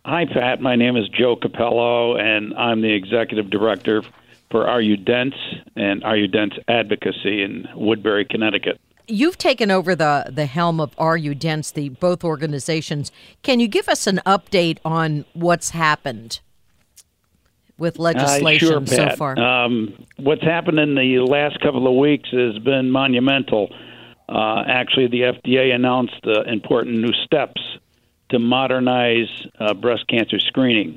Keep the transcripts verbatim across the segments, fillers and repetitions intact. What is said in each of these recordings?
Hi, Pat. My name is Joe Capello, and I'm the executive director for Are You Dense and Are You Dense Advocacy in Woodbury, Connecticut. You've taken over the, the helm of Are You Dense, the both organizations. Can you give us an update on what's happened with legislation uh, sure, so Pat. far? Um, what's happened in the last couple of weeks has been monumental. Uh, actually, the F D A announced uh, important new steps to modernize uh, breast cancer screening.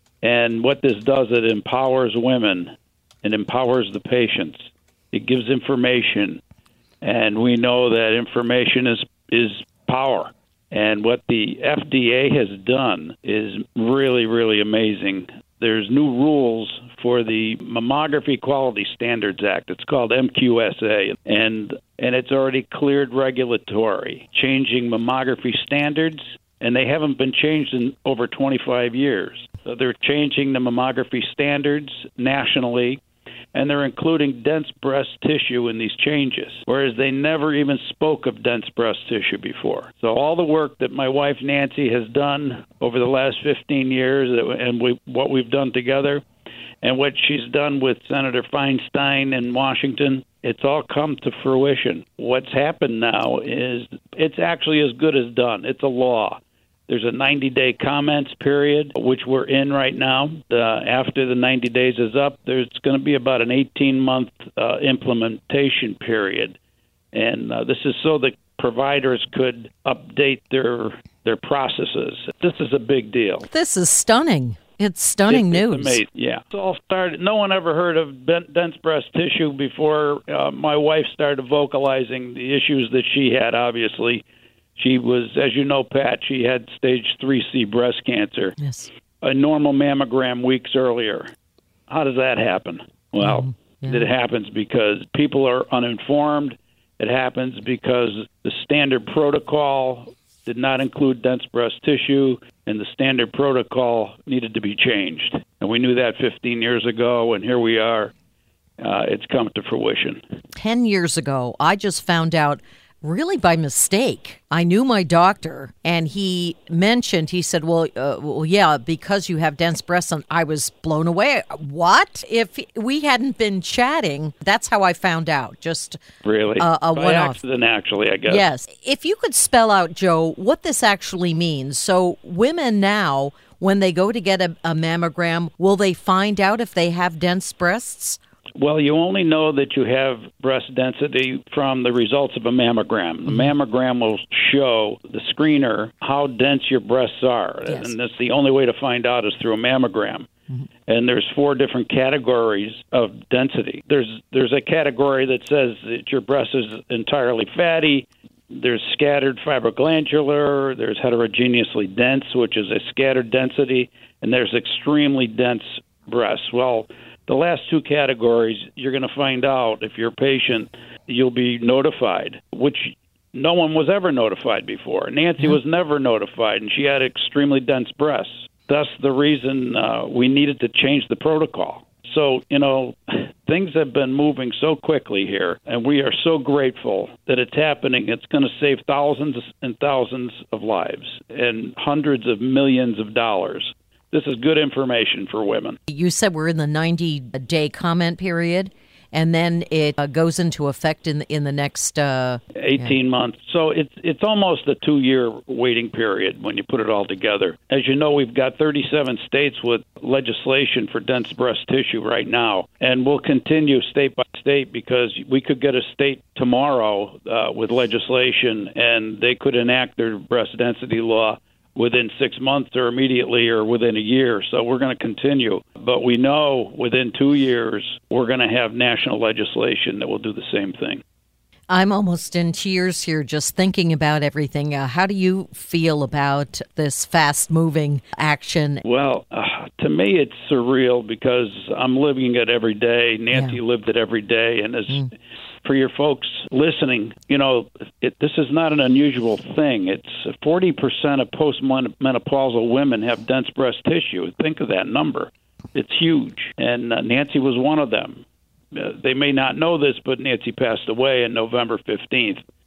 And what this does, it empowers women. It empowers the patients. It gives information. And we know that information is is power. And what the F D A has done is really, really amazing. There's new rules for the Mammography Quality Standards Act. It's called M Q S A, and and it's already cleared regulatory, changing mammography standards, and they haven't been changed in over twenty-five years. So they're changing the mammography standards nationally, and they're including dense breast tissue in these changes, whereas they never even spoke of dense breast tissue before. So all the work that my wife Nancy has done over the last fifteen years, and we, what we've done together, and what she's done with Senator Feinstein in Washington, it's all come to fruition. What's happened now is it's actually as good as done. It's a law. There's a ninety-day comments period, which we're in right now. Uh, after the ninety days is up, there's going to be about an eighteen-month uh, implementation period. And uh, this is so that providers could update their their processes. This is a big deal. This is stunning. It's stunning it, news. It's amazing. Yeah. It's all started. No one ever heard of dense breast tissue before uh, my wife started vocalizing the issues that she had, obviously. She was, as you know, Pat, she had stage three C breast cancer. Yes. A normal mammogram weeks earlier. How does that happen? Well, mm, yeah. It happens because people are uninformed. It happens because the standard protocol did not include dense breast tissue, and the standard protocol needed to be changed. And we knew that fifteen years ago, and here we are. Uh, it's come to fruition. Ten years ago, I just found out really by mistake. I knew my doctor, and he mentioned, he said, well, uh, well, yeah, because you have dense breasts, and I was blown away. What? If we hadn't been chatting, that's how I found out. Just really uh, a by one-off. accident, actually, I guess. Yes. If you could spell out, Joe, what this actually means. So women now, when they go to get a, a mammogram, will they find out if they have dense breasts? Well, you only know that you have breast density from the results of a mammogram. The mammogram will show the screener how dense your breasts are, yes. and that's the only way to find out is through a mammogram. Mm-hmm. And there's four different categories of density. There's there's a category that says that your breast is entirely fatty. There's scattered fibroglandular. There's heterogeneously dense, which is a scattered density, and there's extremely dense breasts. Well, the last two categories, you're going to find out if you're a patient, you'll be notified, which no one was ever notified before. Nancy mm-hmm. was never notified, and she had extremely dense breasts. That's the reason uh, we needed to change the protocol. So, you know, things have been moving so quickly here, and we are so grateful that it's happening. It's going to save thousands and thousands of lives and hundreds of millions of dollars. This is good information for women. You said we're in the ninety-day comment period, and then it uh, goes into effect in the, in the next uh, eighteen yeah. months. So it's it's almost a two-year waiting period when you put it all together. As you know, we've got thirty-seven states with legislation for dense breast tissue right now, and we'll continue state by state because we could get a state tomorrow uh, with legislation, and they could enact their breast density law within six months or immediately or within a year. So we're going to continue. But we know within two years, we're going to have national legislation that will do the same thing. I'm almost in tears here just thinking about everything. Uh, how do you feel about this fast-moving action? Well, uh, to me, it's surreal because I'm living it every day. Nancy yeah. lived it every day. And as mm. for your folks listening, you know, it, this is not an unusual thing. It's forty percent of postmenopausal women have dense breast tissue. Think of that number. It's huge. And uh, Nancy was one of them. Uh, they may not know this, but Nancy passed away on November fifteenth.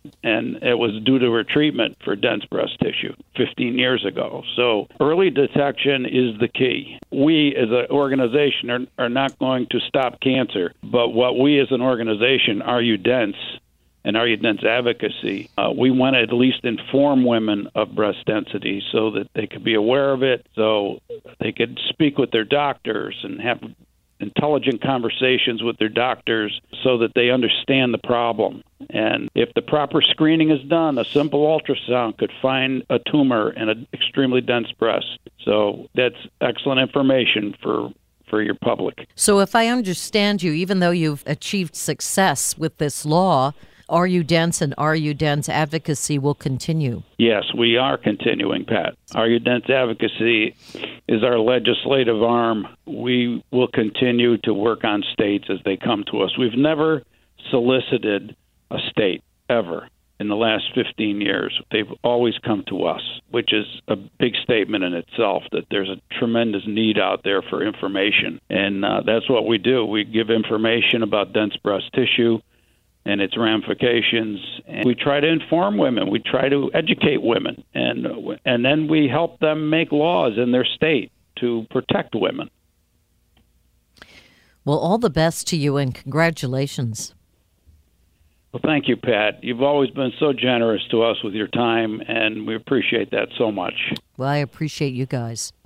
and it was due to her treatment for dense breast tissue fifteen years ago. So early detection is the key. We as an organization are, are not going to stop cancer, but what we as an organization, Are You Dense, and Are You Dense Advocacy, uh, we want to at least inform women of breast density so that they could be aware of it, so they could speak with their doctors and have intelligent conversations with their doctors so that they understand the problem. And if the proper screening is done, a simple ultrasound could find a tumor in an extremely dense breast. So that's excellent information for for your public. So if I understand you, even though you've achieved success with this law, Are You Dense and Are You Dense Advocacy will continue? Yes, we are continuing, Pat. Are You Dense Advocacy is our legislative arm. We will continue to work on states as they come to us. We've never solicited a state, ever, in the last fifteen years. They've always come to us, which is a big statement in itself, that there's a tremendous need out there for information. And uh, that's what we do. We give information about dense breast tissue and its ramifications, and we try to inform women. We try to educate women, and and then we help them make laws in their state to protect women. Well, all the best to you, and congratulations. Well, thank you, Pat. You've always been so generous to us with your time, and we appreciate that so much. Well, I appreciate you guys.